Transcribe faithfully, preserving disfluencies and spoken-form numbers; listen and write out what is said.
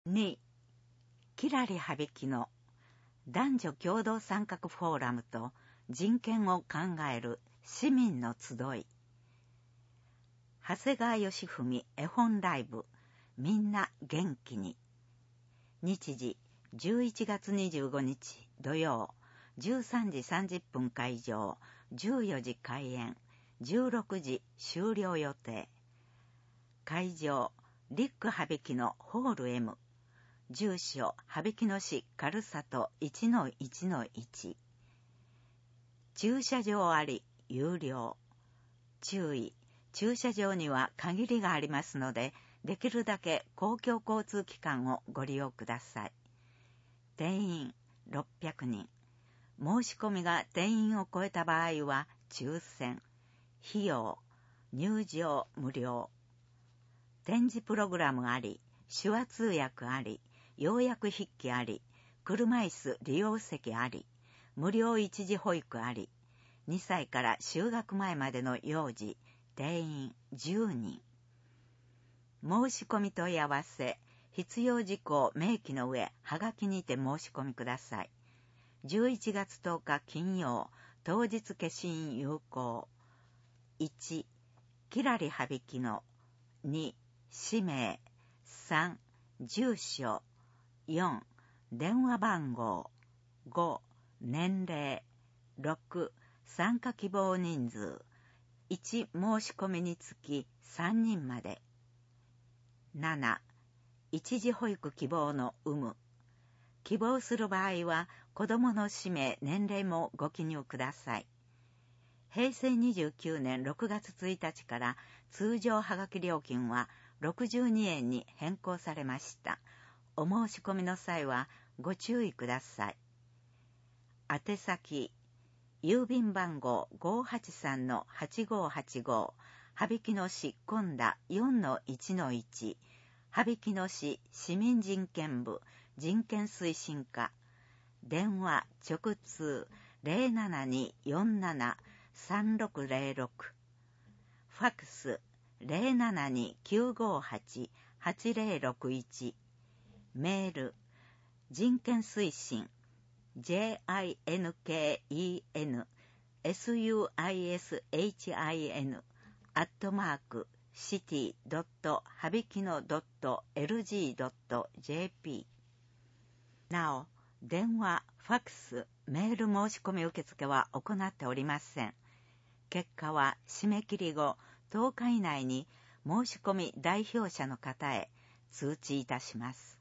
に、きらりはびきの男女共同参画フォーラムと人権を考える市民の集い。長谷川義文絵本ライブ、みんな元気に。日時じゅういちがつにじゅうごにち土曜、じゅうさんじさんじゅっぷん会場、じゅうよじ開演、じゅうろくじ終了予定。会場、リックはびきのホール M。住所、羽曳野市軽里 いちのいちのいち。駐車場あり、有料。注意、駐車場には限りがありますので、できるだけ公共交通機関をご利用ください。定員ろっぴゃくにん。申し込みが定員を超えた場合は抽選。費用、入場無料。展示プログラムあり、手話通訳あり、要約筆記あり、車椅子利用席あり、無料一時保育あり、にさいから就学前までの幼児、定員じゅうにん。申し込み問い合わせ、必要事項明記の上、はがきにて申し込みください。じゅういちがつとおか金曜、当日消印有効。いち、きらりはびきの。に、氏名。さん、住所。よん、電話番号。ご、年齢。ろく、参加希望人数。いち申し込みにつきさんにんまで。なな、一時保育希望の有無。希望する場合は子どもの氏名、年齢もご記入ください。へいせいにじゅうきゅうねんろくがつついたちから通常はがき料金はろくじゅうにえんに変更されました。お申し込みの際はご注意ください。宛先、郵便番号 ごーはちさんのはちごーはちご、羽曳野市今田 よんのいちのいち、羽曳野市市民人権部人権推進課。電話直通 ゼロななにーよんななさんろくゼロろく。ファックス ゼロななにーきゅうごーはちはちゼロろくいち。メール、人権推進 ジェイアイエヌケーイーエヌエスユーアイエスエイチアイエヌ アットマークシティドットはびきのドットエルジードットジェーピー。なお、電話、ファックス、メール申し込み受付は行っておりません。結果は締め切り後とおか以内に申し込み代表者の方へ通知いたします。